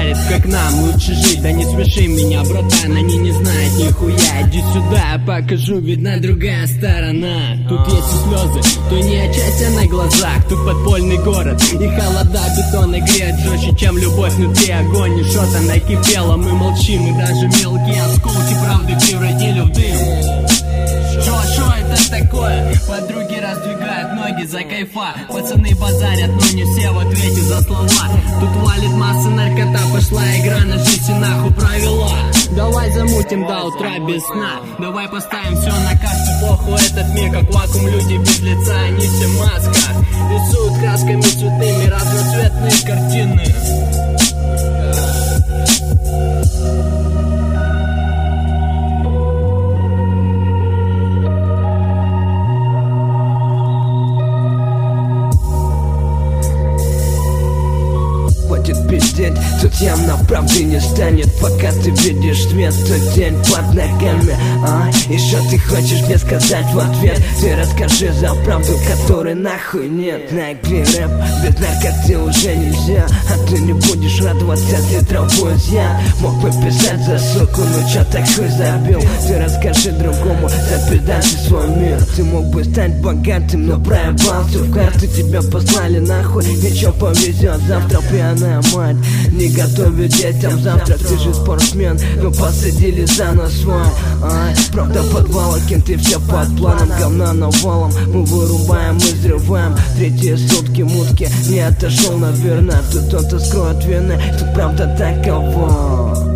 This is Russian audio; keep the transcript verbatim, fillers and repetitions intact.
шарит, как нам лучше жить. Да не смеши меня, братан, они не знают нихуя. Иди сюда, покажу, видна другая сторона. Тут есть и слезы, то не отчасти на глазах. Тут подпольный город, и холода бетона греет жестче, чем любовь внутри. Огонь и что-то накипело, мы молчим, и даже мелкие осколки правды превратили в дым. Шо, шо это такое? Подруги раздвигают ноги за кайфа. Пацаны базарят, но не все в ответе за слова. Тут валит масса наркота, пошла игра на жизнь и нахуй провела. Давай замутим до утра без сна. Давай поставим все на карту, похуй этот мир как вакуум. Люди без лица, они все в масках. Рисуют красками цветными разноцветные картины. Пиздеть, тут явно правды не станет, пока ты видишь свет, тот день под ногами. А, и что ты хочешь мне сказать в ответ? Ты расскажи за правду, которой нахуй нет. На игре рэп, без наркоты уже нельзя. А ты не будешь радоваться, ты травой я мог бы писать за суку, но чё так хуй забил? Ты расскажи другому, запиздать свой мир. Ты мог бы стать богатым, но проебался в карты. Тебя послали нахуй, ничего повезет. Завтра пьяная мать не готовит детям завтрак. Ты же спортсмен, но посадили за нас свой. Ай, правда подвала, кенты все под планом. Говна навалом, мы вырубаем и взрываем. Третьи сутки мутки не отошел, наверное. Тут кто-то скроет вины, тут правда такова.